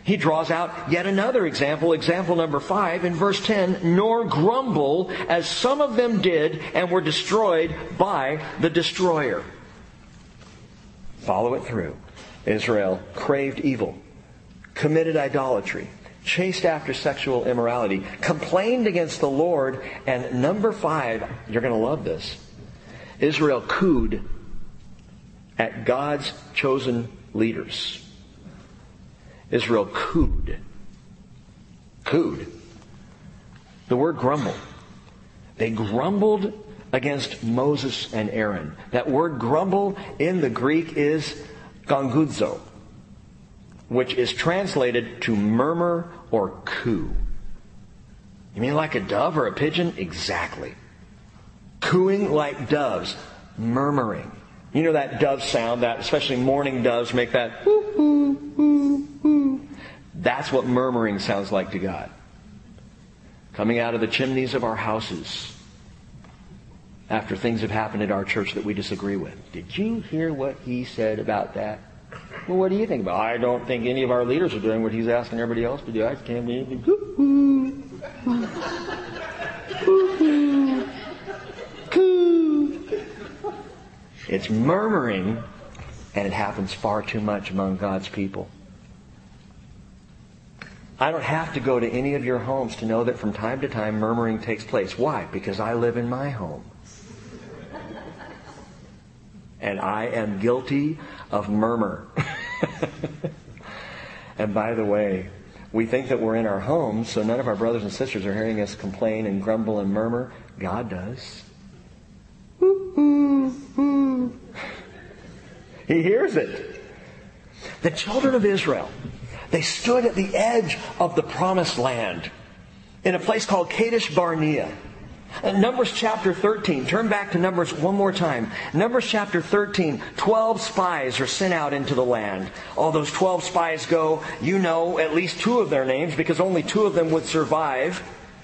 He draws out yet another example, example number 5 in verse 10, nor grumble as some of them did and were destroyed by the destroyer. Follow it through. Israel craved evil, committed idolatry, chased after sexual immorality, complained against the Lord, and number 5, you're going to love this, Israel cooed at God's chosen leaders. Israel cooed. Cooed. The word grumble. They grumbled against Moses and Aaron. That word grumble in the Greek is gongudzo, which is translated to murmur or coo. You mean like a dove or a pigeon? Exactly. Cooing like doves. Murmuring. You know that dove sound, that especially morning doves make that whoo, whoo, whoo, whoo. That's what murmuring sounds like to God. Coming out of the chimneys of our houses after things have happened at our church that we disagree with. Did you hear what he said about that? Well, what do you think about it? I don't think any of our leaders are doing what he's asking everybody else to do. I can't believe it. Hoo, hoo, hoo, hoo, hoo, coo. It's murmuring, and it happens far too much among God's people. I don't have to go to any of your homes to know that from time to time murmuring takes place. Why? Because I live in my home. And I am guilty of murmur. And by the way, we think that we're in our homes, so none of our brothers and sisters are hearing us complain and grumble and murmur. God does. He hears it. The children of Israel, they stood at the edge of the promised land in a place called Kadesh Barnea. Numbers chapter 13. Turn back to Numbers one more time. Numbers chapter 13. 12 spies are sent out into the land. All those 12 spies go. You know at least 2 of their names because only 2 of them would survive.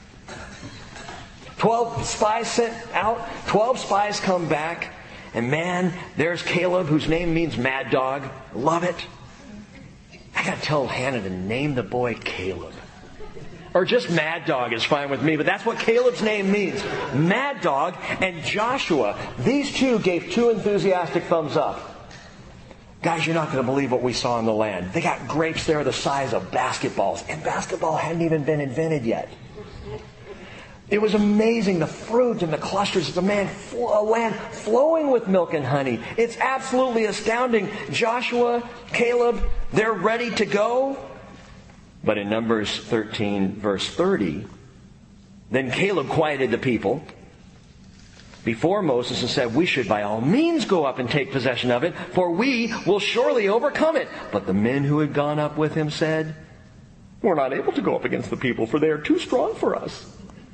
12 spies sent out. 12 spies come back. And man, there's Caleb, whose name means mad dog. Love it. I got to tell Hannah to name the boy Caleb. Or just Mad Dog is fine with me, but that's what Caleb's name means. Mad Dog and Joshua. These 2 gave 2 enthusiastic thumbs up. Guys, you're not going to believe what we saw in the land. They got grapes there the size of basketballs. And basketball hadn't even been invented yet. It was amazing, the fruit and the clusters. It's a land flowing with milk and honey. It's absolutely astounding. Joshua, Caleb, they're ready to go. But in Numbers 13, verse 30, then Caleb quieted the people before Moses and said, we should by all means go up and take possession of it, for we will surely overcome it. But the men who had gone up with him said, we're not able to go up against the people, for they are too strong for us.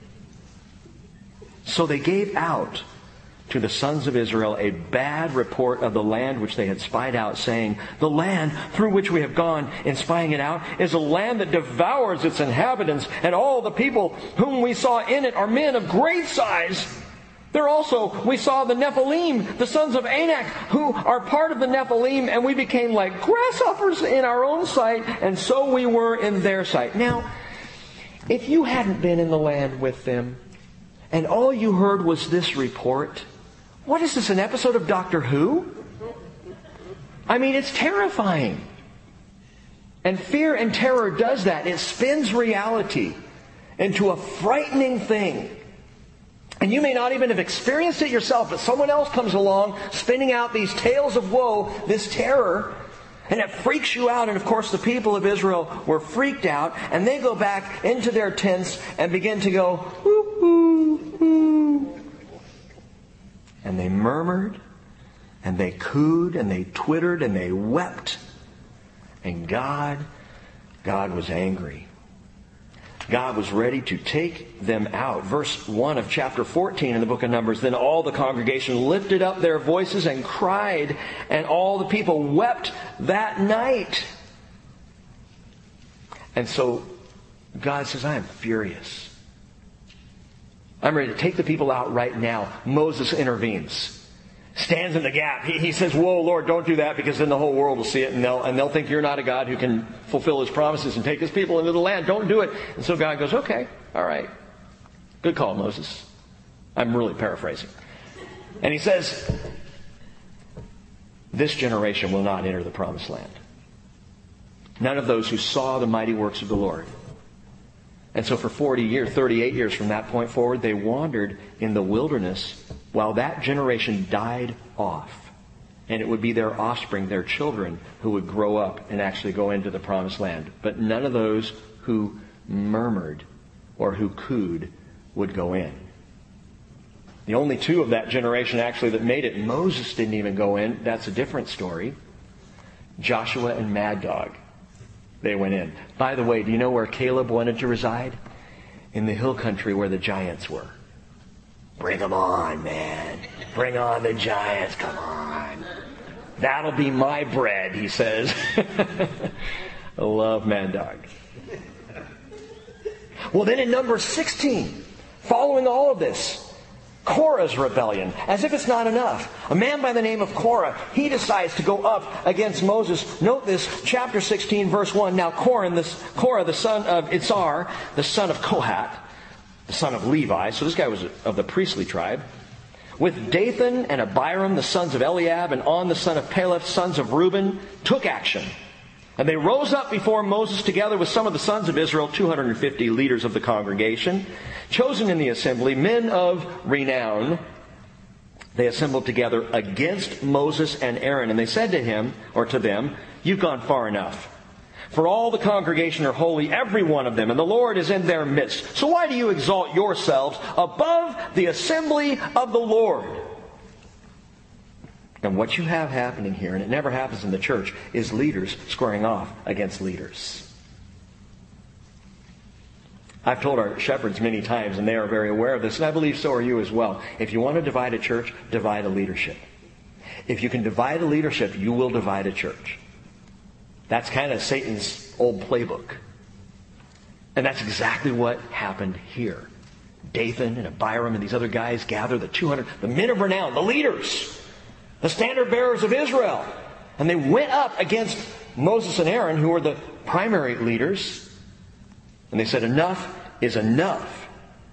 So they gave out to the sons of Israel a bad report of the land which they had spied out, saying, the land through which we have gone in spying it out is a land that devours its inhabitants, and all the people whom we saw in it are men of great size. There also we saw the Nephilim, the sons of Anak, who are part of the Nephilim, and we became like grasshoppers in our own sight, and so we were in their sight. Now, if you hadn't been in the land with them, and all you heard was this report, what is this, an episode of Doctor Who? I mean, it's terrifying. And fear and terror does that. It spins reality into a frightening thing. And you may not even have experienced it yourself, but someone else comes along spinning out these tales of woe, this terror, and it freaks you out. And of course the people of Israel were freaked out, and they go back into their tents and begin to go, whoo, whoo, whoo. And they murmured, and they cooed, and they twittered, and they wept. And God was angry. God was ready to take them out. Verse 1 of chapter 14 in the book of Numbers. Then all the congregation lifted up their voices and cried, and all the people wept that night. And so God says, I am furious. I'm ready to take the people out right now. Moses intervenes. stands in the gap. He says, whoa, Lord, don't do that, because then the whole world will see it, and they'll think you're not a God who can fulfill his promises and take his people into the land. Don't do it. And so God goes, okay, all right. Good call, Moses. I'm really paraphrasing. And he says, this generation will not enter the promised land. None of those who saw the mighty works of the Lord. And so for 40 years, 38 years from that point forward, they wandered in the wilderness while that generation died off. And it would be their offspring, their children, who would grow up and actually go into the promised land. But none of those who murmured or who cooed would go in. The only two of that generation actually that made it, Moses didn't even go in. That's a different story. Joshua and Mad Dog. They went in. By the way, do you know where Caleb wanted to reside? In the hill country where the giants were. Bring them on, man. Bring on the giants. Come on. That'll be my bread, he says. I love Mad Dog. Well, then in Numbers 16, following all of this, Korah's rebellion, as if it's not enough. A man by the name of Korah, he decides to go up against Moses. Note this, chapter 16, verse 1. Now Korah, the son of Itzar, the son of Kohath, the son of Levi, so this guy was of the priestly tribe, with Dathan and Abiram, the sons of Eliab, and On, the son of Peleth, sons of Reuben, took action. And they rose up before Moses together with some of the sons of Israel, 250 leaders of the congregation, chosen in the assembly, men of renown. They assembled together against Moses and Aaron. And they said to him, or to them, you've gone far enough. For all the congregation are holy, every one of them, and the Lord is in their midst. So why do you exalt yourselves above the assembly of the Lord? And what you have happening here, and it never happens in the church, is leaders squaring off against leaders. I've told our shepherds many times, and they are very aware of this, and I believe so are you as well. If you want to divide a church, divide a leadership. If you can divide a leadership, you will divide a church. That's kind of Satan's old playbook. And that's exactly what happened here. Dathan and Abiram and these other guys gather the men of renown, the leaders, the standard bearers of Israel. And they went up against Moses and Aaron, who were the primary leaders. And they said, enough is enough.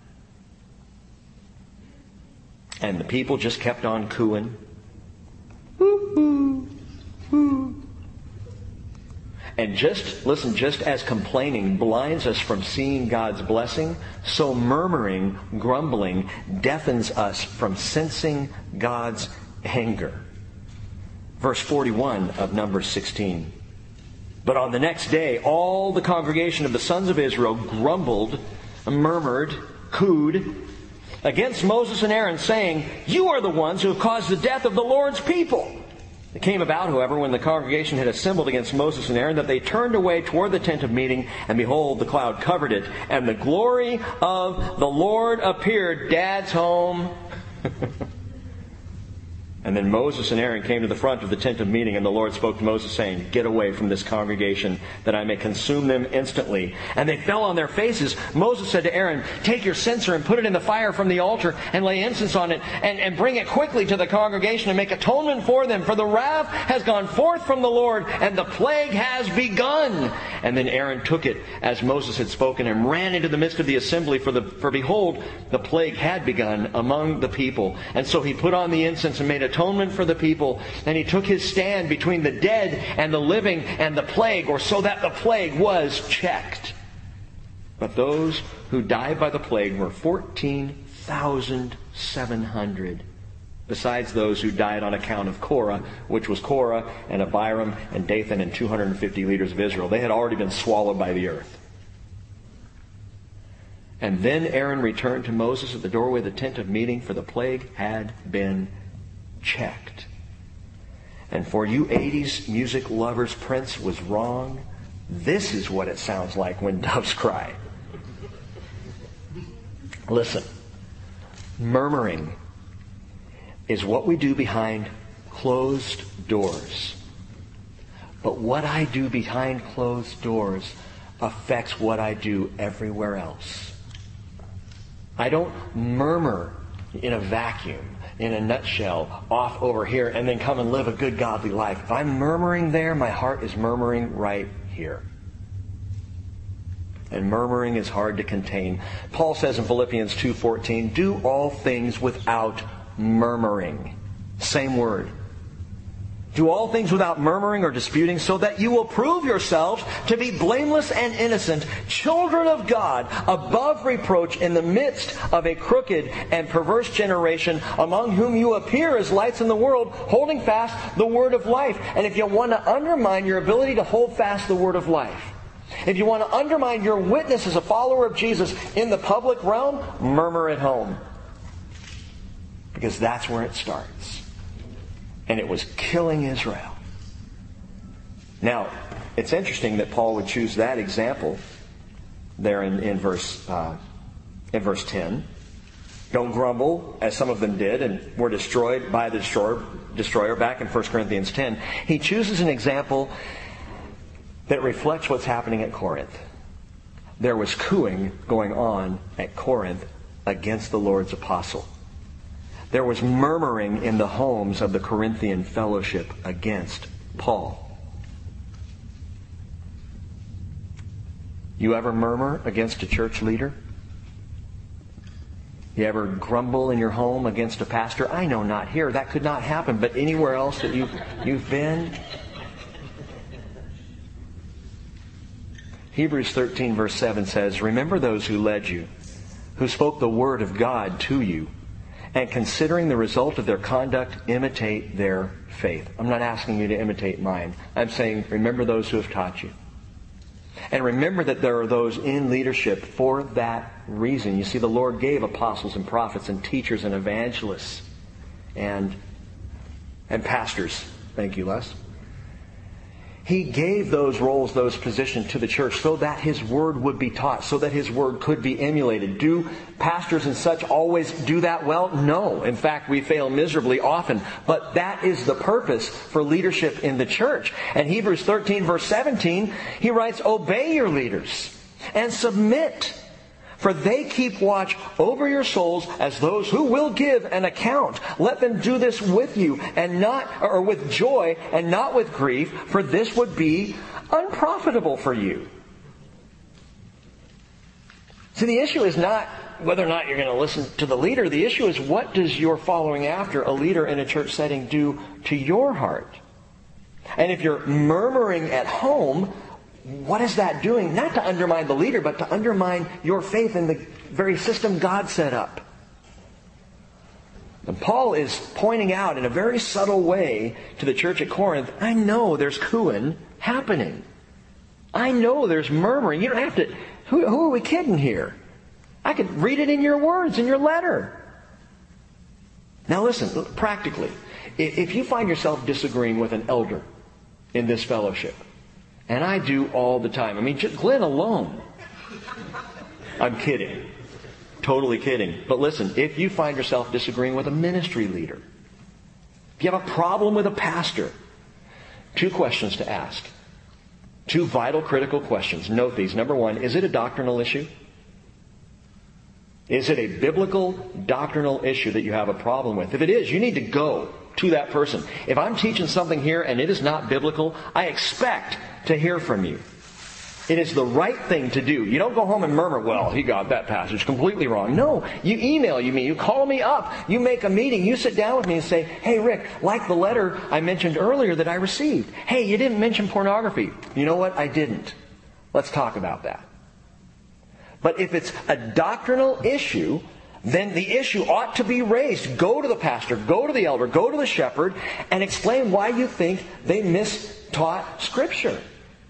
And the people just kept on cooing. Woo, woo, woo. And just as complaining blinds us from seeing God's blessing, so murmuring, grumbling, deafens us from sensing God's anger. Verse 41 of Numbers 16. But on the next day, all the congregation of the sons of Israel grumbled, murmured, cooed against Moses and Aaron, saying, you are the ones who have caused the death of the Lord's people. It came about, however, when the congregation had assembled against Moses and Aaron, that they turned away toward the tent of meeting, and behold, the cloud covered it, and the glory of the Lord appeared. Dad's home. And then Moses and Aaron came to the front of the tent of meeting, and the Lord spoke to Moses, saying, get away from this congregation, that I may consume them instantly. And they fell on their faces. Moses said to Aaron, take your censer and put it in the fire from the altar, and lay incense on it, and bring it quickly to the congregation, and make atonement for them. For the wrath has gone forth from the Lord, and the plague has begun. And then Aaron took it, as Moses had spoken, and ran into the midst of the assembly, for behold, the plague had begun among the people. And so he put on the incense and made atonement for the people, and he took his stand between the dead and the living and the plague, or so that the plague was checked. But those who died by the plague were 14,700, besides those who died on account of Korah, which was Korah and Abiram and Dathan and 250 leaders of Israel. They had already been swallowed by the earth. And then Aaron returned to Moses at the doorway of the tent of meeting, for the plague had been checked. And for you 80s music lovers, Prince was wrong. This is what it sounds like when doves cry. Listen, murmuring is what we do behind closed doors. But what I do behind closed doors affects what I do everywhere else. I don't murmur in a vacuum. in a nutshell off over here and then come and live a good godly life. If I'm murmuring there, my heart is murmuring right here. And murmuring is hard to contain. Paul says in Philippians 2:14, do all things without murmuring. Same word. Do all things without murmuring or disputing, so that you will prove yourselves to be blameless and innocent, children of God, above reproach in the midst of a crooked and perverse generation, among whom you appear as lights in the world, holding fast the word of life. And if you want to undermine your ability to hold fast the word of life, if you want to undermine your witness as a follower of Jesus in the public realm, murmur at home. Because that's where it starts. And it was killing Israel. Now, it's interesting that Paul would choose that example there in verse 10. Don't grumble, as some of them did, and were destroyed by the destroyer back in 1 Corinthians 10. He chooses an example that reflects what's happening at Corinth. There was cooing going on at Corinth against the Lord's apostle. There was murmuring in the homes of the Corinthian fellowship against Paul. You ever murmur against a church leader? You ever grumble in your home against a pastor? I know not here. That could not happen. But anywhere else that you've been? Hebrews 13 verse 7 says, remember those who led you, who spoke the word of God to you, and considering the result of their conduct, imitate their faith. I'm not asking you to imitate mine. I'm saying remember those who have taught you. And remember that there are those in leadership for that reason. You see, the Lord gave apostles and prophets and teachers and evangelists and pastors. Thank you, Les. He gave those roles, those positions to the church so that His Word would be taught, so that His Word could be emulated. Do pastors and such always do that well? No. In fact, we fail miserably often. But that is the purpose for leadership in the church. And Hebrews 13 verse 17, he writes, obey your leaders and submit, for they keep watch over your souls as those who will give an account. Let them do this with you and or with joy and not with grief, for this would be unprofitable for you. See, the issue is not whether or not you're going to listen to the leader. The issue is, what does your following after a leader in a church setting do to your heart? And if you're murmuring at home, what is that doing? Not to undermine the leader, but to undermine your faith in the very system God set up. And Paul is pointing out in a very subtle way to the church at Corinth, I know there's cooing happening. I know there's murmuring. You don't have to... Who are we kidding here? I could read it in your words, in your letter. Now listen, practically, if you find yourself disagreeing with an elder in this fellowship, and I do all the time. I mean, just Glenn alone. I'm kidding. Totally kidding. But listen, if you find yourself disagreeing with a ministry leader, if you have a problem with a pastor, 2 questions to ask. 2 vital, critical questions. Note these. Number 1, is it a doctrinal issue? Is it a biblical doctrinal issue that you have a problem with? If it is, you need to go to that person. If I'm teaching something here and it is not biblical, I expect to hear from you. It is the right thing to do. You don't go home and murmur, well, he got that passage completely wrong. No, you email me, you call me up, you make a meeting, you sit down with me and say, hey Rick, like the letter I mentioned earlier that I received. Hey, you didn't mention pornography. You know what? I didn't. Let's talk about that. But if it's a doctrinal issue, then the issue ought to be raised. Go to the pastor, go to the elder, go to the shepherd, and explain why you think they mistaught Scripture.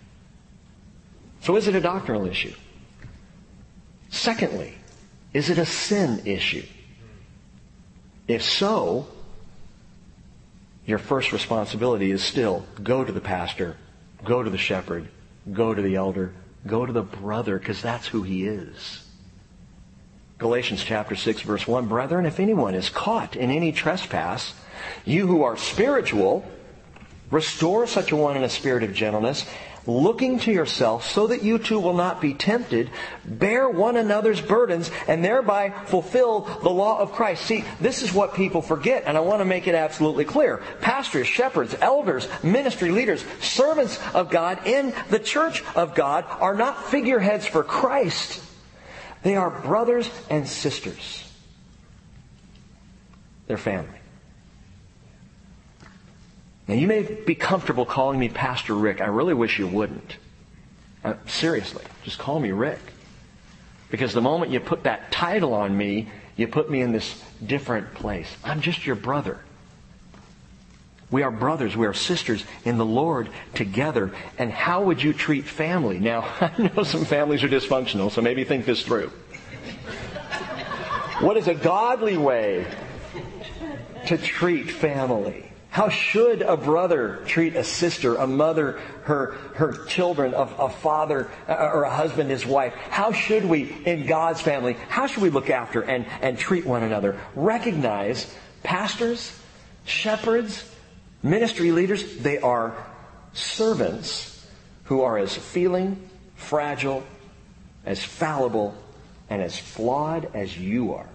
So is it a doctrinal issue? Secondly, is it a sin issue? If so, your first responsibility is still go to the pastor, go to the shepherd, go to the elder, go to the brother, because that's who he is. Galatians chapter 6 verse 1, brethren, if anyone is caught in any trespass, you who are spiritual, restore such a one in a spirit of gentleness, looking to yourself so that you too will not be tempted, bear one another's burdens and thereby fulfill the law of Christ. See, this is what people forget, and I want to make it absolutely clear. Pastors, shepherds, elders, ministry leaders, servants of God in the church of God are not figureheads for Christ. They are brothers and sisters. They're family. Now, you may be comfortable calling me Pastor Rick. I really wish you wouldn't. Seriously, just call me Rick. Because the moment you put that title on me, you put me in this different place. I'm just your brother. We are brothers. We are sisters in the Lord together. And how would you treat family? Now, I know some families are dysfunctional, so maybe think this through. What is a godly way to treat family? How should a brother treat a sister, a mother, her children, a father, or a husband, his wife? How should we, in God's family, how should we look after and treat one another? Recognize pastors, shepherds, ministry leaders, they are servants who are as feeling, fragile, as fallible, and as flawed as you are.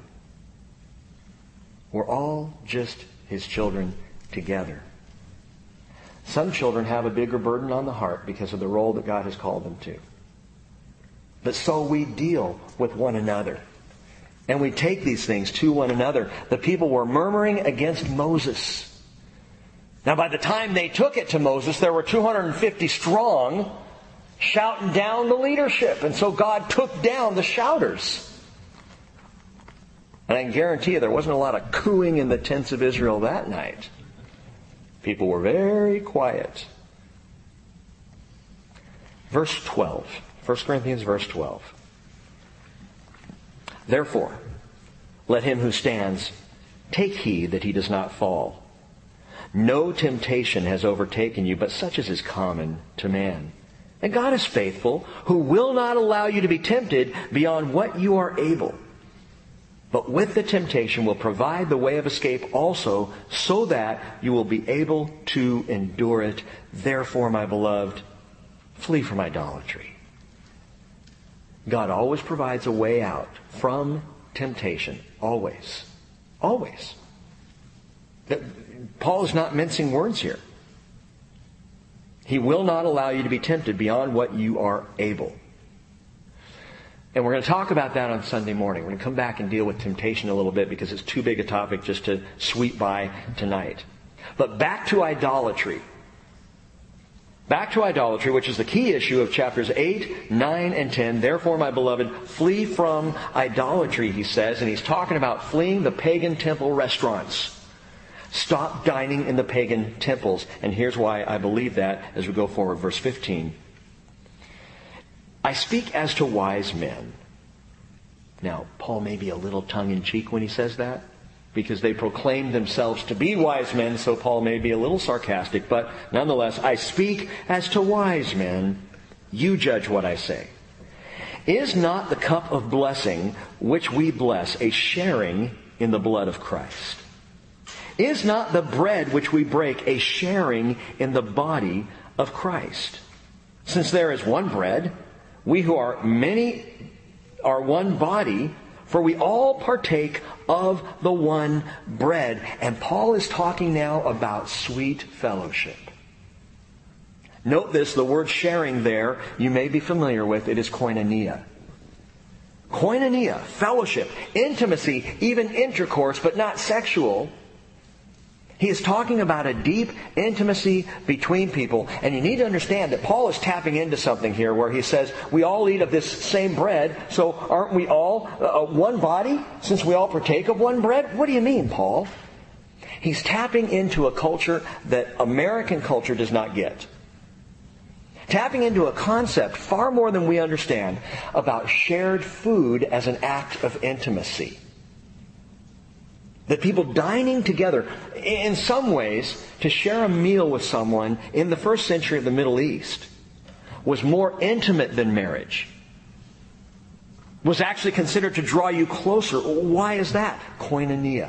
We're all just His children together. Some children have a bigger burden on the heart because of the role that God has called them to. But so we deal with one another. And we take these things to one another. The people were murmuring against Moses. Now, by the time they took it to Moses, there were 250 strong shouting down the leadership. And so God took down the shouters. And I can guarantee you there wasn't a lot of cooing in the tents of Israel that night. People were very quiet. Verse 12. 1 Corinthians verse 12. Therefore, let him who stands take heed that he does not fall. No temptation has overtaken you, but such as is common to man. And God is faithful, who will not allow you to be tempted beyond what you are able, but with the temptation will provide the way of escape also, so that you will be able to endure it. Therefore, my beloved, flee from idolatry. God always provides a way out from temptation. Always. Always. Paul is not mincing words here. He will not allow you to be tempted beyond what you are able. And we're going to talk about that on Sunday morning. We're going to come back and deal with temptation a little bit because it's too big a topic just to sweep by tonight. But back to idolatry. Back to idolatry, which is the key issue of chapters 8, 9, and 10. Therefore, my beloved, flee from idolatry, he says. And he's talking about fleeing the pagan temple restaurants. Stop dining in the pagan temples. And here's why I believe that as we go forward. Verse 15. I speak as to wise men. Now, Paul may be a little tongue-in-cheek when he says that, because they proclaim themselves to be wise men, so Paul may be a little sarcastic, but nonetheless, I speak as to wise men. You judge what I say. Is not the cup of blessing which we bless a sharing in the blood of Christ? Is not the bread which we break a sharing in the body of Christ? Since there is one bread, we who are many are one body, for we all partake of the one bread. And Paul is talking now about sweet fellowship. Note this, the word sharing there, you may be familiar with, it is koinonia. Koinonia, fellowship, intimacy, even intercourse, but not sexual. He is talking about a deep intimacy between people. And you need to understand that Paul is tapping into something here where he says, we all eat of this same bread, so aren't we all one body since we all partake of one bread? What do you mean, Paul? He's tapping into a culture that American culture does not get. Tapping into a concept far more than we understand about shared food as an act of intimacy. That people dining together, in some ways, to share a meal with someone in the first century of the Middle East was more intimate than marriage. Was actually considered to draw you closer. Why is that? Koinonia.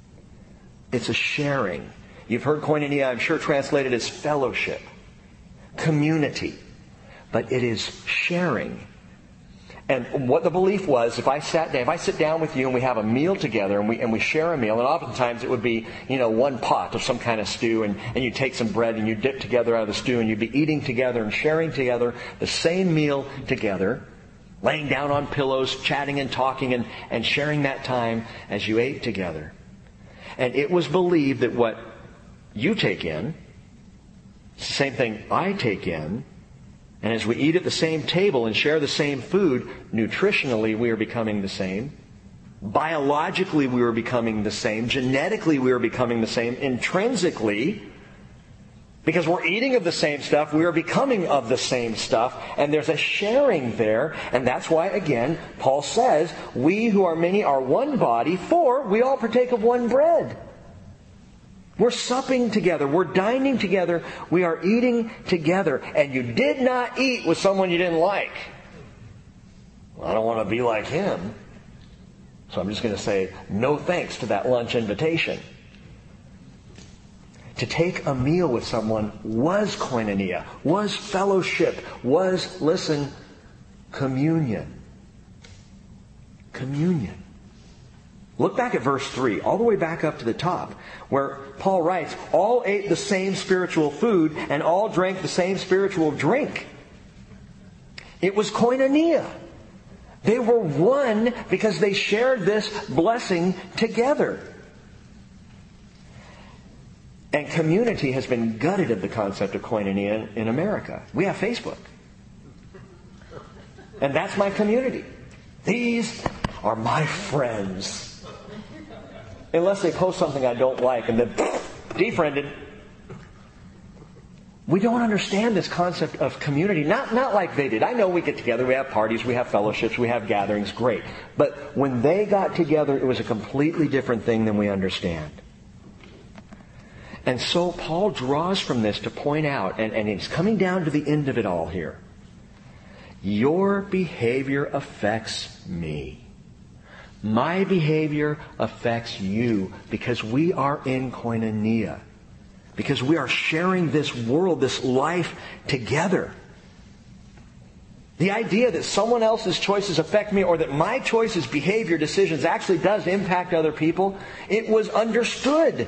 It's a sharing. You've heard koinonia, I'm sure, translated as fellowship. community, but it is sharing. And what the belief was, if I sit down with you and we have a meal together and we share a meal, and oftentimes it would be, one pot of some kind of stew, and you take some bread and you dip together out of the stew, and you'd be eating together and sharing together the same meal together, laying down on pillows, chatting and talking and sharing that time as you ate together. And it was believed that what you take in, it's the same thing I take in, and as we eat at the same table and share the same food, nutritionally we are becoming the same. Biologically we are becoming the same. Genetically we are becoming the same. Intrinsically, because we're eating of the same stuff, we are becoming of the same stuff. And there's a sharing there. And that's why, again, Paul says, we who are many are one body, for we all partake of one bread. We're supping together. We're dining together. We are eating together. And you did not eat with someone you didn't like. Well, I don't want to be like him. So I'm just going to say no thanks to that lunch invitation. To take a meal with someone was koinonia, was fellowship, was, listen, communion. Communion. Look back at verse 3, all the way back up to the top, where Paul writes, all ate the same spiritual food and all drank the same spiritual drink. It was koinonia. They were one because they shared this blessing together. And community has been gutted of the concept of koinonia in America. We have Facebook. And that's my community. These are my friends. Unless they post something I don't like and then defriended. We don't understand this concept of community. Not like they did. I know we get together, we have parties, we have fellowships, we have gatherings, great. But when they got together, it was a completely different thing than we understand. And so Paul draws from this to point out, and he's coming down to the end of it all here. Your behavior affects me. My behavior affects you because we are in koinonia. Because we are sharing this world, this life together. The idea that someone else's choices affect me or that my choices, behavior, decisions actually does impact other people, it was understood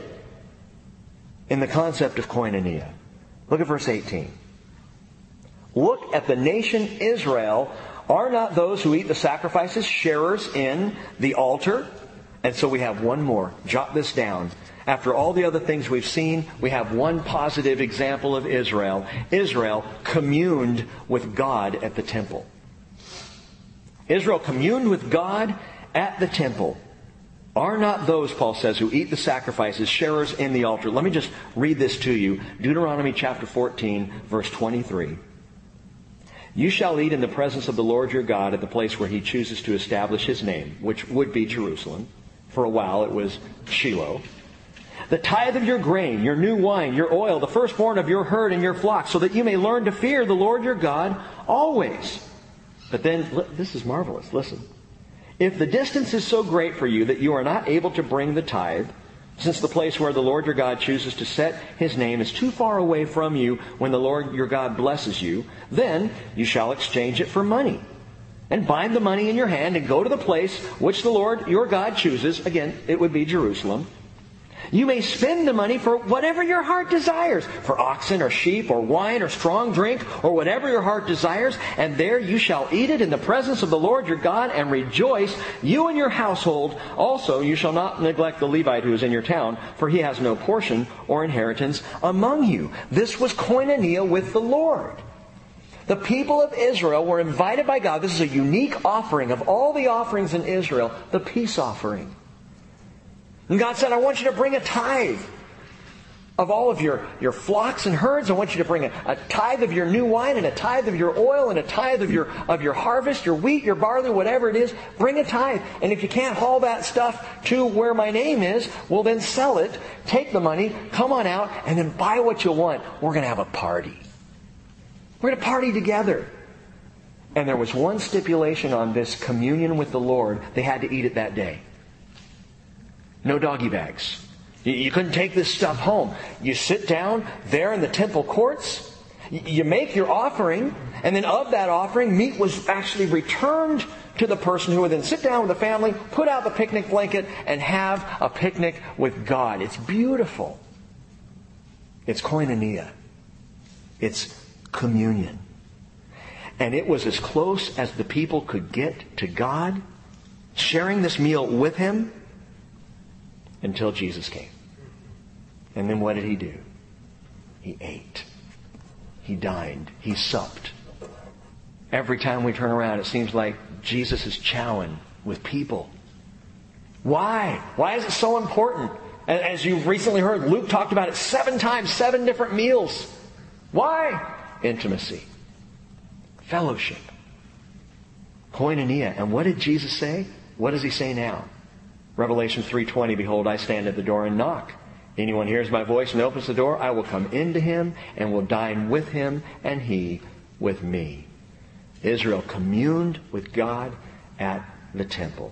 in the concept of koinonia. Look at verse 18. Look at the nation Israel. Are not those who eat the sacrifices sharers in the altar? And so we have one more. Jot this down. After all the other things we've seen, we have one positive example of Israel. Israel communed with God at the temple. Israel communed with God at the temple. Are not those, Paul says, who eat the sacrifices sharers in the altar? Let me just read this to you. Deuteronomy chapter 14, verse 23. You shall eat in the presence of the Lord your God at the place where He chooses to establish His name, which would be Jerusalem. For a while it was Shiloh. The tithe of your grain, your new wine, your oil, the firstborn of your herd and your flock, so that you may learn to fear the Lord your God always. But then, this is marvelous, listen. If the distance is so great for you that you are not able to bring the tithe, since the place where the Lord your God chooses to set His name is too far away from you when the Lord your God blesses you, then you shall exchange it for money. And bind the money in your hand and go to the place which the Lord your God chooses. Again, it would be Jerusalem. You may spend the money for whatever your heart desires, for oxen or sheep or wine or strong drink or whatever your heart desires, and there you shall eat it in the presence of the Lord your God and rejoice, you and your household. Also you shall not neglect the Levite who is in your town, for he has no portion or inheritance among you. This was koinonia with the Lord. The people of Israel were invited by God. This is a unique offering of all the offerings in Israel, the peace offering. And God said, I want you to bring a tithe of all of your flocks and herds. I want you to bring a tithe of your new wine and a tithe of your oil and a tithe of your harvest, your wheat, your barley, whatever it is. Bring a tithe. And if you can't haul that stuff to where my name is, well then sell it, take the money, come on out, and then buy what you want. We're going to have a party. We're going to party together. And there was one stipulation on this communion with the Lord. They had to eat it that day. No doggy bags. You couldn't take this stuff home. You sit down there in the temple courts, You make your offering, and then of that offering, meat was actually returned to the person who would then sit down with the family, put out the picnic blanket, and have a picnic with God. It's beautiful. It's koinonia. It's communion. And it was as close as the people could get to God, sharing this meal with Him, until Jesus came. And then what did He do? He ate. He dined. He supped. Every time we turn around, it seems like Jesus is chowing with people. Why? Why is it so important? As you've recently heard, Luke talked about it 7 times, 7 different meals. Why? Intimacy. Fellowship. Koinonia. And what did Jesus say? What does He say now? Revelation 3:20, behold, I stand at the door and knock. Anyone hears my voice and opens the door, I will come into him and will dine with him and he with me. Israel communed with God at the temple.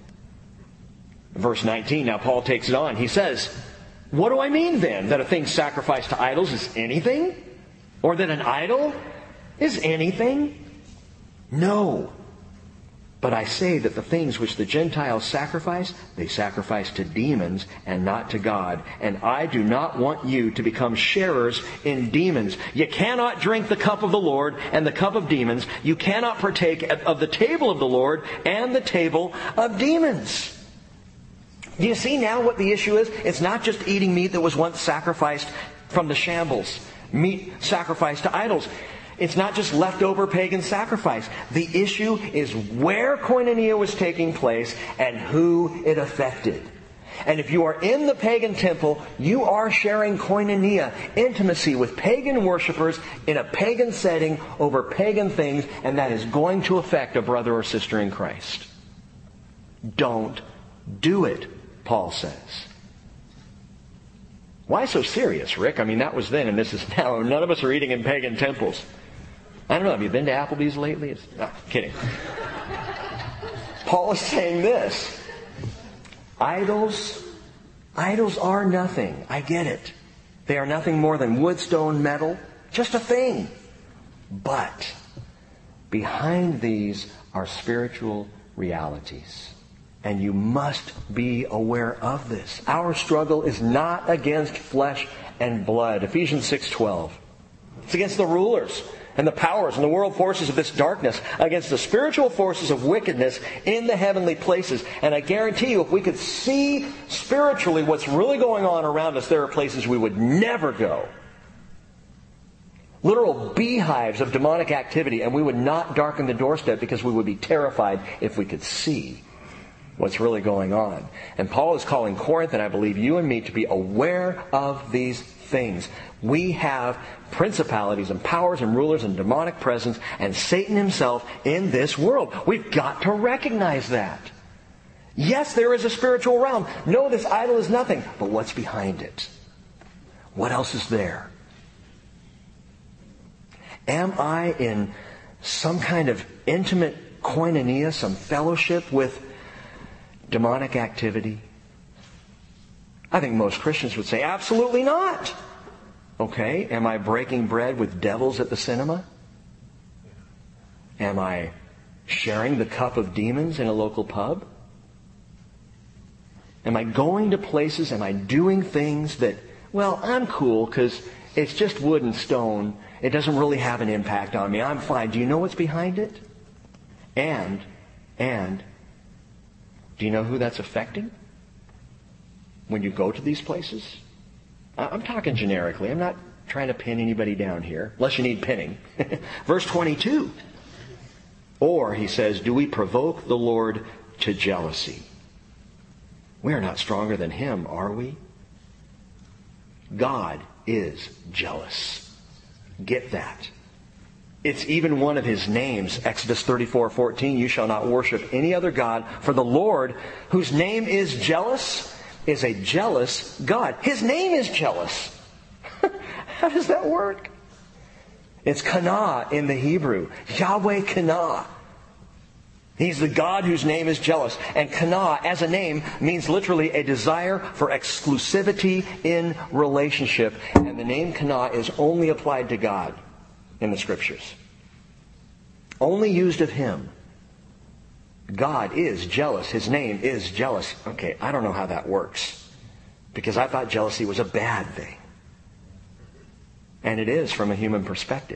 Verse 19, now Paul takes it on. He says, what do I mean then? That a thing sacrificed to idols is anything? Or that an idol is anything? No. But I say that the things which the Gentiles sacrifice, they sacrifice to demons and not to God. And I do not want you to become sharers in demons. You cannot drink the cup of the Lord and the cup of demons. You cannot partake of the table of the Lord and the table of demons. Do you see now what the issue is? It's not just eating meat that was once sacrificed from the shambles. Meat sacrificed to idols. It's not just leftover pagan sacrifice. The issue is where koinonia was taking place and who it affected. And if you are in the pagan temple, you are sharing koinonia, intimacy with pagan worshipers in a pagan setting over pagan things, and that is going to affect a brother or sister in Christ. Don't do it, Paul says. Why so serious, Rick? I mean, that was then and this is now. None of us are eating in pagan temples. I don't know, have you been to Applebee's lately? Kidding. Paul is saying this. Idols are nothing. I get it. They are nothing more than wood, stone, metal. Just a thing. But behind these are spiritual realities. And you must be aware of this. Our struggle is not against flesh and blood. Ephesians 6:12. It's against the rulers and the powers and the world forces of this darkness, against the spiritual forces of wickedness in the heavenly places. And I guarantee you, if we could see spiritually what's really going on around us, there are places we would never go. Literal beehives of demonic activity, and we would not darken the doorstep because we would be terrified if we could see what's really going on. And Paul is calling Corinth, and I believe you and me, to be aware of these things. We have principalities and powers and rulers and demonic presence and Satan himself in this world. We've got to recognize that. Yes, there is a spiritual realm. No, this idol is nothing. But what's behind it? What else is there? Am I in some kind of intimate koinonia, some fellowship with demonic activity? I think most Christians would say, absolutely not. Okay, am I breaking bread with devils at the cinema? Am I sharing the cup of demons in a local pub? Am I going to places, am I doing things that, well, I'm cool because it's just wood and stone. It doesn't really have an impact on me. I'm fine. Do you know what's behind it? And, do you know who that's affecting? When you go to these places? I'm talking generically. I'm not trying to pin anybody down here, unless you need pinning. Verse 22. Or, he says, do we provoke the Lord to jealousy? We are not stronger than Him, are we? God is jealous. Get that. It's even one of His names. Exodus 34:14, you shall not worship any other God, for the Lord, whose name is jealous, is a jealous God. His name is jealous. How does that work? It's Kana in the Hebrew. Yahweh Kana. He's the God whose name is jealous. And Kana, as a name, means literally a desire for exclusivity in relationship. And the name Kana is only applied to God. in the Scriptures. Only used of Him. God is jealous. His name is jealous. Okay, I don't know how that works, because I thought jealousy was a bad thing. And it is from a human perspective.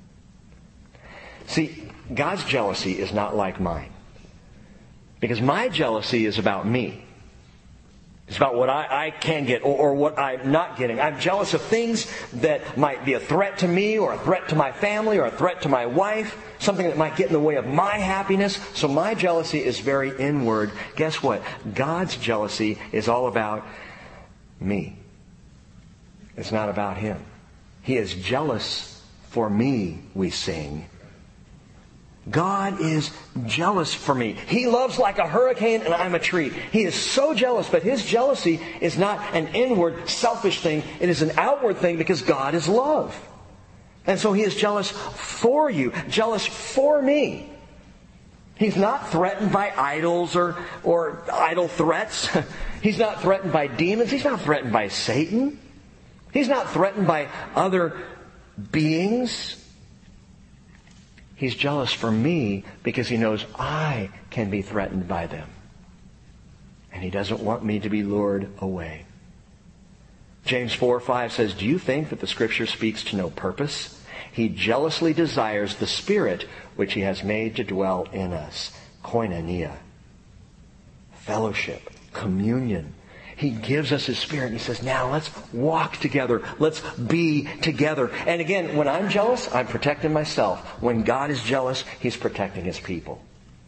See, God's jealousy is not like mine. Because my jealousy is about me. It's about what I can get or what I'm not getting. I'm jealous of things that might be a threat to me or a threat to my family or a threat to my wife. Something that might get in the way of my happiness. So my jealousy is very inward. Guess what? God's jealousy is all about me. It's not about Him. He is jealous for me, we sing. God is jealous for me. He loves like a hurricane and I'm a tree. He is so jealous, but His jealousy is not an inward, selfish thing. It is an outward thing because God is love. And so He is jealous for you, jealous for me. He's not threatened by idols or idol threats. He's not threatened by demons. He's not threatened by Satan. He's not threatened by other beings. He's jealous for me because He knows I can be threatened by them. And He doesn't want me to be lured away. James 4:5 says, "Do you think that the Scripture speaks to no purpose? He jealously desires the Spirit which He has made to dwell in us." Koinonia. Fellowship. Communion. He gives us His Spirit and He says, now let's walk together. Let's be together. And again, when I'm jealous, I'm protecting myself. When God is jealous, He's protecting His people.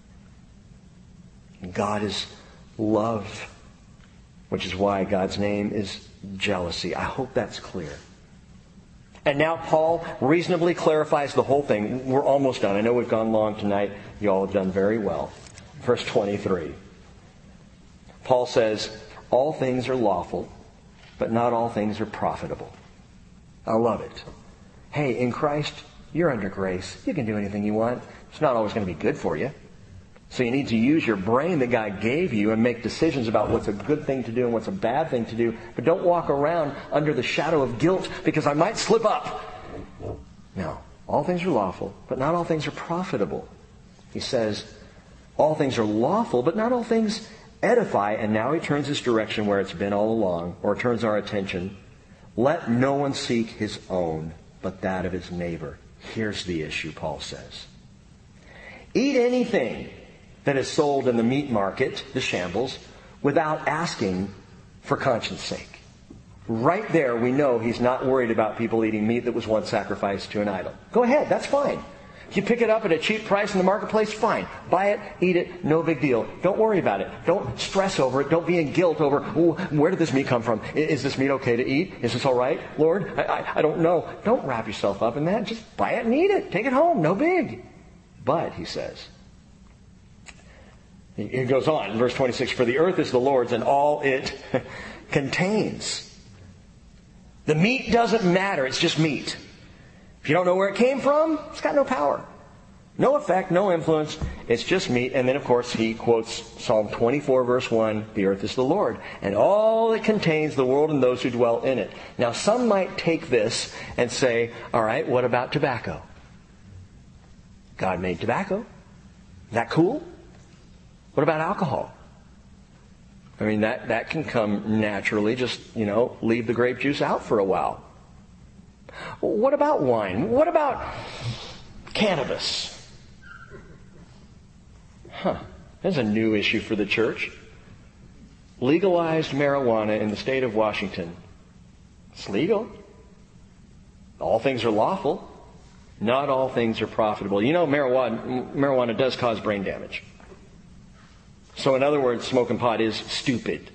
God is love, which is why God's name is jealousy. I hope that's clear. And now Paul reasonably clarifies the whole thing. We're almost done. I know we've gone long tonight. You all have done very well. Verse 23. Paul says, all things are lawful, but not all things are profitable. I love it. Hey, in Christ, you're under grace. You can do anything you want. It's not always going to be good for you. So you need to use your brain that God gave you and make decisions about what's a good thing to do and what's a bad thing to do. But don't walk around under the shadow of guilt because I might slip up. No, all things are lawful, but not all things are profitable. He says, all things are lawful, but not all things edify. And now he turns his direction where it's been all along, or turns our attention. Let no one seek his own, but that of his neighbor. Here's the issue, Paul says. Eat anything that is sold in the meat market, the shambles, without asking for conscience sake. Right there we know he's not worried about people eating meat that was once sacrificed to an idol. Go ahead, that's fine. If you pick it up at a cheap price in the marketplace, fine. Buy it, eat it, no big deal. Don't worry about it. Don't stress over it. Don't be in guilt over, where did this meat come from? Is this meat okay to eat? Is this all right, Lord? I don't know. Don't wrap yourself up in that. Just buy it and eat it. Take it home. No big. But, he says, he goes on in verse 26, for the earth is the Lord's and all it contains. The meat doesn't matter. It's just meat. If you don't know where it came from, it's got no power. No effect, no influence. It's just meat. And then, of course, he quotes Psalm 24, verse 1, the earth is the Lord, and all it contains, the world and those who dwell in it. Now, some might take this and say, all right, what about tobacco? God made tobacco. Is that cool? What about alcohol? I mean, that can come naturally. Just, leave the grape juice out for a while. What about wine? What about cannabis? There's a new issue for the church. Legalized marijuana in the state of Washington. It's legal. All things are lawful. Not all things are profitable. Marijuana does cause brain damage. So in other words, smoking pot is stupid.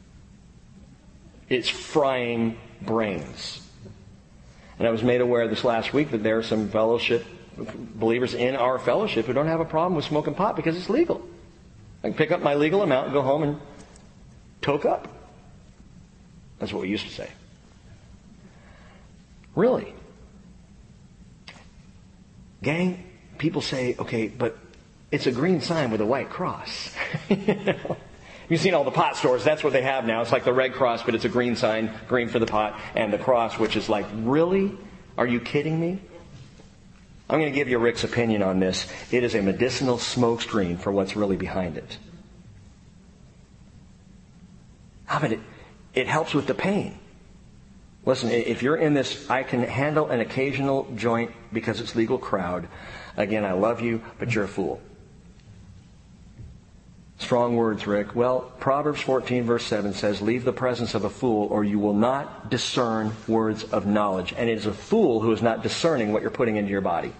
It's frying brains. And I was made aware this last week that there are some fellowship believers in our fellowship who don't have a problem with smoking pot because it's legal. I can pick up my legal amount and go home and toke up. That's what we used to say. Really? Gang, people say, okay, but it's a green sign with a white cross. You've seen all the pot stores. That's what they have now. It's like the red cross, but it's a green sign, green for the pot, and the cross, which is like, really? Are you kidding me? I'm going to give you Rick's opinion on this. It is a medicinal smokescreen for what's really behind it. I mean, it helps with the pain. Listen, if you're in this, I can handle an occasional joint because it's legal crowd. Again, I love you, but you're a fool. Strong words, Rick. Well, Proverbs 14 verse 7 says, leave the presence of a fool or you will not discern words of knowledge. And it is a fool who is not discerning what you're putting into your body.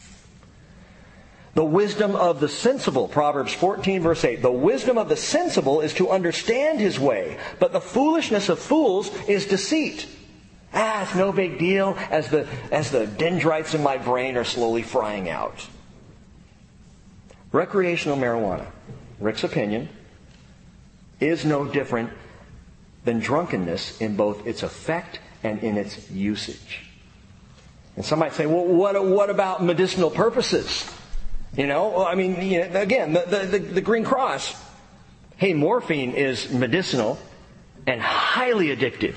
The wisdom of the sensible, Proverbs 14 verse 8, the wisdom of the sensible is to understand his way, but the foolishness of fools is deceit. It's no big deal as the dendrites in my brain are slowly frying out. Recreational marijuana, Rick's opinion, is no different than drunkenness in both its effect and in its usage. And some might say, well, what about medicinal purposes? Again, the Green Cross. Hey, morphine is medicinal and highly addictive.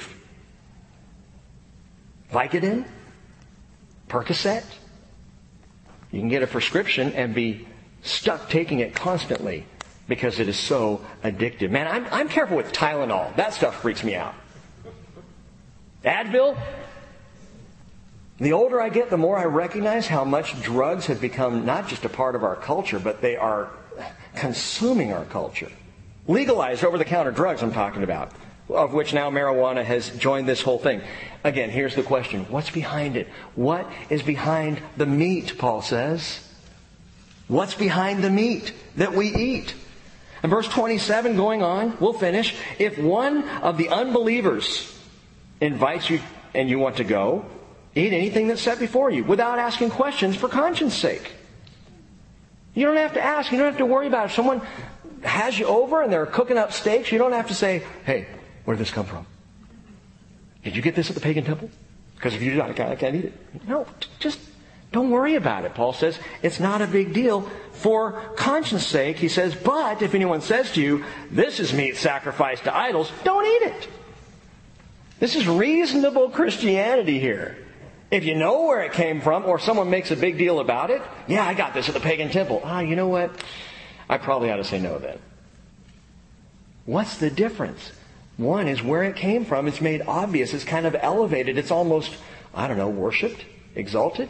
Vicodin, Percocet. You can get a prescription and be stuck taking it constantly because it is so addictive. Man, I'm careful with Tylenol. That stuff freaks me out. Advil. The older I get, the more I recognize how much drugs have become not just a part of our culture, but they are consuming our culture. Legalized over-the-counter drugs I'm talking about, of which now marijuana has joined this whole thing. Again, here's the question. What's behind it? What is behind the meat, Paul says? What's behind the meat that we eat? In verse 27 going on, we'll finish. If one of the unbelievers invites you and you want to go, eat anything that's set before you without asking questions for conscience sake. You don't have to ask. You don't have to worry about it. If someone has you over and they're cooking up steaks, you don't have to say, hey, where did this come from? Did you get this at the pagan temple? Because if you do, I can't eat it. No, just don't worry about it. Paul says it's not a big deal for conscience sake. He says, but if anyone says to you, this is meat sacrificed to idols, don't eat it. This is reasonable Christianity here. If you know where it came from or someone makes a big deal about it, yeah, I got this at the pagan temple. You know what? I probably ought to say no then. What's the difference? One is where it came from. It's made obvious. It's kind of elevated. It's almost, worshipped, exalted.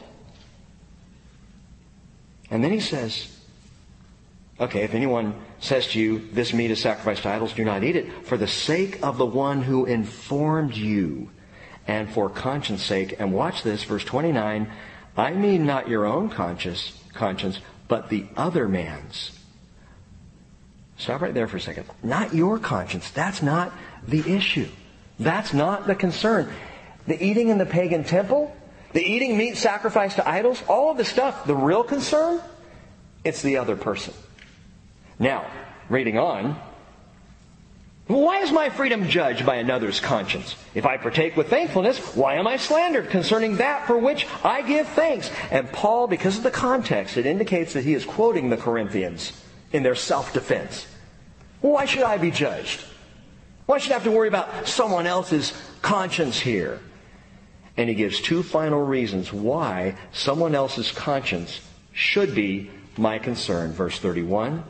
And then he says, okay, if anyone says to you, this meat is sacrificed to idols, do not eat it, for the sake of the one who informed you, and for conscience sake. And watch this, verse 29, I mean not your own conscience, but the other man's. Stop right there for a second. Not your conscience. That's not the issue. That's not the concern. The eating in the pagan temple, the eating meat sacrificed to idols, all of the stuff, the real concern, it's the other person. Now, reading on, why is my freedom judged by another's conscience? If I partake with thankfulness, why am I slandered concerning that for which I give thanks? And Paul, because of the context, it indicates that he is quoting the Corinthians in their self-defense. Why should I be judged? Why should I have to worry about someone else's conscience here? And he gives two final reasons why someone else's conscience should be my concern. Verse 31.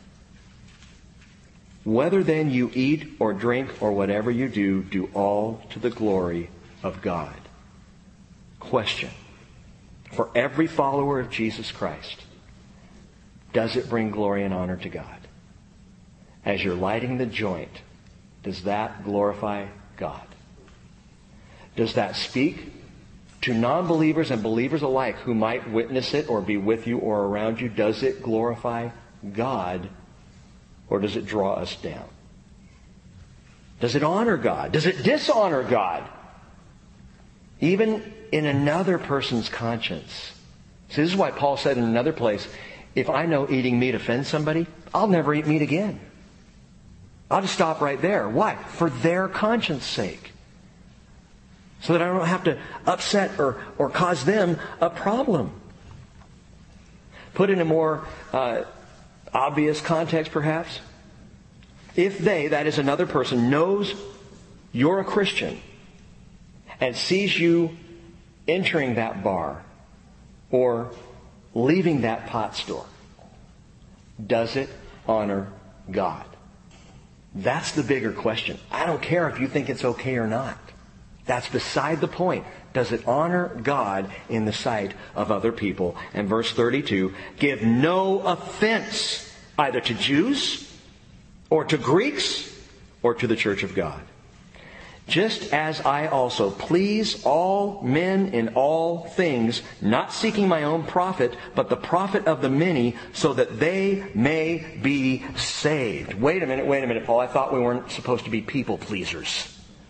Whether then you eat or drink or whatever you do, do all to the glory of God. Question. For every follower of Jesus Christ, does it bring glory and honor to God? As you're lighting the joint, does that glorify God? Does that speak to non-believers and believers alike who might witness it or be with you or around you? Does it glorify God? Or does it draw us down? Does it honor God? Does it dishonor God? Even in another person's conscience. See, this is why Paul said in another place, if I know eating meat offends somebody, I'll never eat meat again. I'll just stop right there. Why? For their conscience sake. So that I don't have to upset or cause them a problem. Put in a more obvious context, perhaps. If they, that is another person, knows you're a Christian and sees you entering that bar or leaving that pot store, does it honor God? That's the bigger question. I don't care if you think it's okay or not. That's beside the point. Does it honor God in the sight of other people? And verse 32, give no offense either to Jews or to Greeks or to the church of God. Just as I also please all men in all things, not seeking my own profit, but the profit of the many, so that they may be saved. Wait a minute, Paul. I thought we weren't supposed to be people pleasers.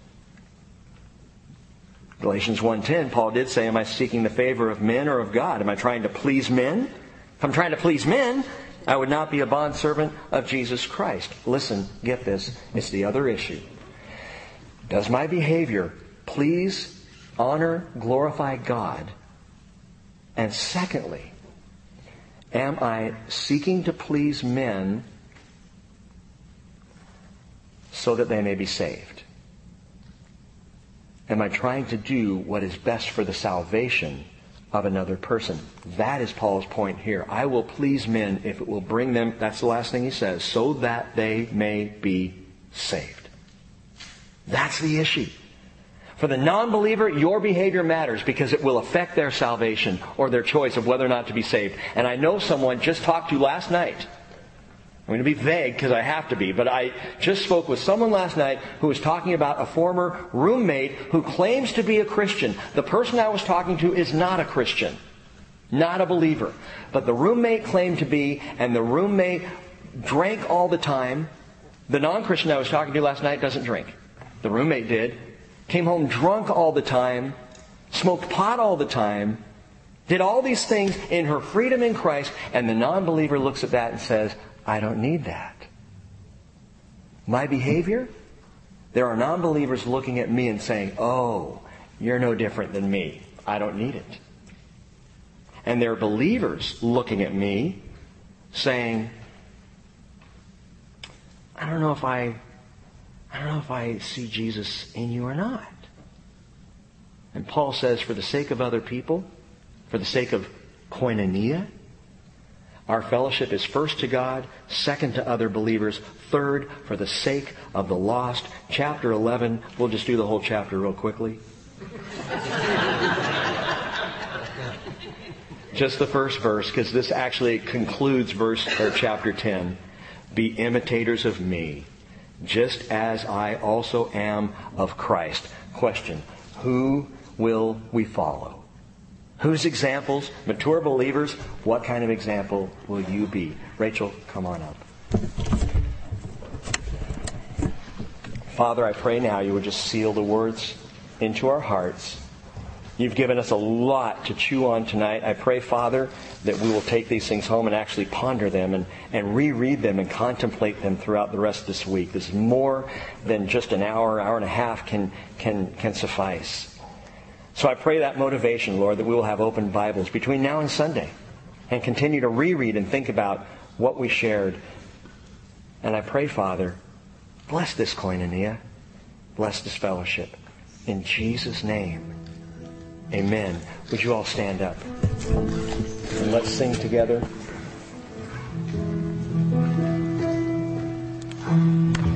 Galatians 1:10, Paul did say, am I seeking the favor of men or of God? Am I trying to please men? If I'm trying to please men, I would not be a bondservant of Jesus Christ. Listen, get this. It's the other issue. Does my behavior please, honor, glorify God? And secondly, am I seeking to please men so that they may be saved? Am I trying to do what is best for the salvation of another person? That is Paul's point here. I will please men if it will bring them, that's the last thing he says, so that they may be saved. That's the issue. For the non-believer, your behavior matters because it will affect their salvation or their choice of whether or not to be saved. And I know someone just talked to last night. I'm going to be vague because I have to be, but I just spoke with someone last night who was talking about a former roommate who claims to be a Christian. The person I was talking to is not a Christian, not a believer. But the roommate claimed to be, and the roommate drank all the time. The non-Christian I was talking to last night doesn't drink. The roommate did. Came home drunk all the time. Smoked pot all the time. Did all these things in her freedom in Christ. And the non-believer looks at that and says, I don't need that. My behavior? There are non-believers looking at me and saying, oh, you're no different than me. I don't need it. And there are believers looking at me saying, I don't know if I see Jesus in you or not. And Paul says, for the sake of other people, for the sake of koinonia, our fellowship is first to God, second to other believers, third for the sake of the lost. Chapter 11, we'll just do the whole chapter real quickly. Just the first verse, because this actually concludes chapter 10. Be imitators of me, just as I also am of Christ. Question, who will we follow? Whose examples? Mature believers, what kind of example will you be? Rachel, come on up. Father, I pray now you would just seal the words into our hearts. You've given us a lot to chew on tonight. I pray, Father, that we will take these things home and actually ponder them and reread them and contemplate them throughout the rest of this week. This is more than just an hour and a half can suffice. So I pray that motivation, Lord, that we will have open Bibles between now and Sunday and continue to reread and think about what we shared. And I pray, Father, bless this koinonia, bless this fellowship. In Jesus' name, amen. Would you all stand up? And let's sing together.